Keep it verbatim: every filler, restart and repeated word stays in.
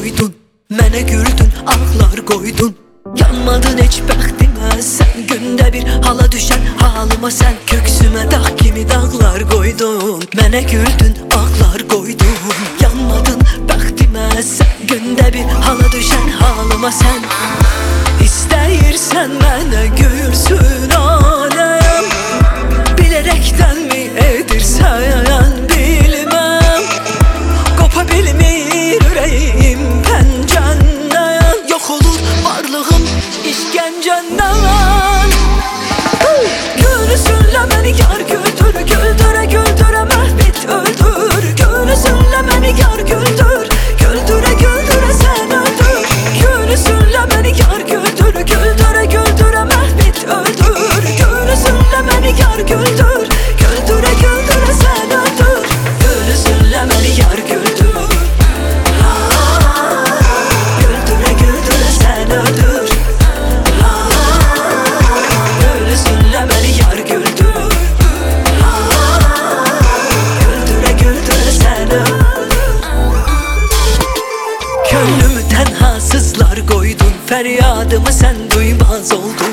koydun. Mənə güldün, ağlar qoydun. Yanmadın heç bəxtimə sən, gündə bir hala düşən halıma sən. Köksümə dağ kimi dağlar qoydun. Mənə güldün, ağlar qoydun. Yanmadın bəxtimə sən, gündə bir hala düşən halıma sən. İstəyirsən mənə gülsün aləm, bilərəkdən mi edirsən bilməm. Qopa bilmir ürəyim pəncəndən, yox olur varlığım işgəncəndən. Gülsünlə məni yar güldür, güldürə güldürə məhv et öldür. Gülsünlə məni yar güldür, güldürə güldürə sən öldür. Gülsünlə məni yar güldür, güldürə güldürə məhv et öldür. Gülsünlə məni yar güldür, güldürə güldürə sən öldür. Gülsünlə məni yar güldür, güldürə güldürə sən öldür. Gülsünlə məni yar güldür, güldürə güldürə sən öldür. Könlümü tənhasızlar qoydun, fəryadımı sən duymaz oldun.